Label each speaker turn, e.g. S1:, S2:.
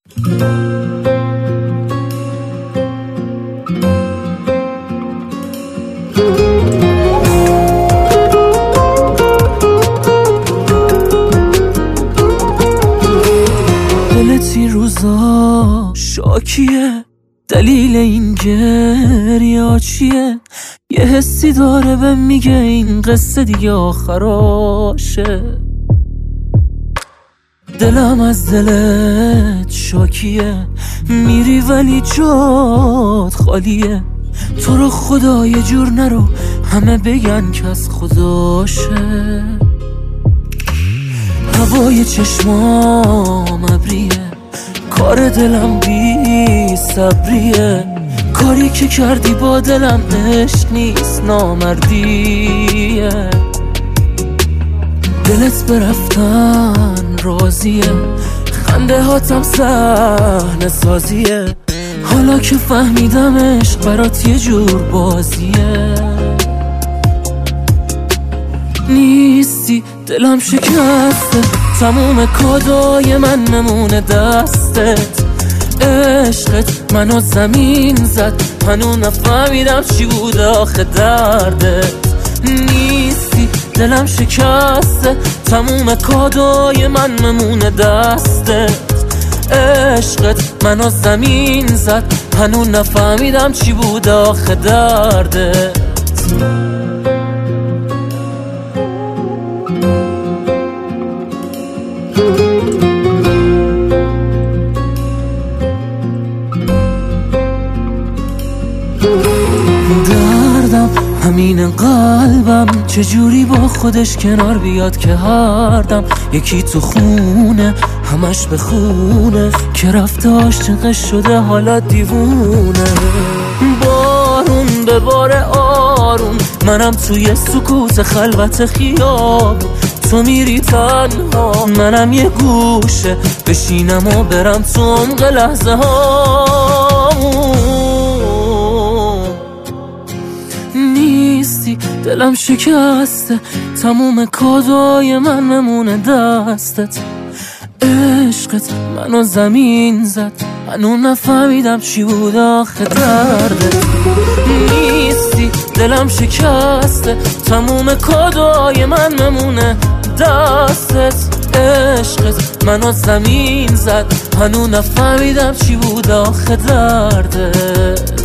S1: دلتی روزا شاکیه، دلیل این گریه چیه؟ یه حسی داره به میگه این قصه دیگه آخراشه. دلم از دلت شاکیه، میری ولی جات خالیه. تو رو خدا یه جور نرو، همه بگن که از خداشه. هوای چشمام ابریه، کار دلم بی صبریه. کاری که کردی با دلم عشق نیست، نامردیه. دلت برفتن راضیه، خنده هاتم صحنه سازیه. حالا که فهمیدم عشق برات یه جور بازیه. نیستی دلم شکسته، تموم کادای من نمونه دستت. عشقت منو زمین زد، هنو نفهمیدم چی بود آخه دردت. نیستی دلم شکسته، تموم کادای من نمونه دستت. عشقت منو زمین زد، هنو نفهمیدم چی بود آخه دردت. دردم همین قلبم چجوری با خودش کنار بیاد که هر دم یکی تو خونه همش به خونه که رفته عاشقش شده حالا دیوونه. بارون به بار آروم، منم توی سکوت خلوت خیابون. تو میری تنها، منم یه گوشه بشینم و برم تو عمق لحظه هامون. نیستی دلم شکسته، تموم کادای من نمونه دستت. عشقت منو زمین زد، هنو نفهمیدم چی بود آخه دردت. نیستی دلم شکسته، تموم کادای من نمونه دستت. عشقت منو زمین زد، هنو نفهمیدم چی بود آخه دردت.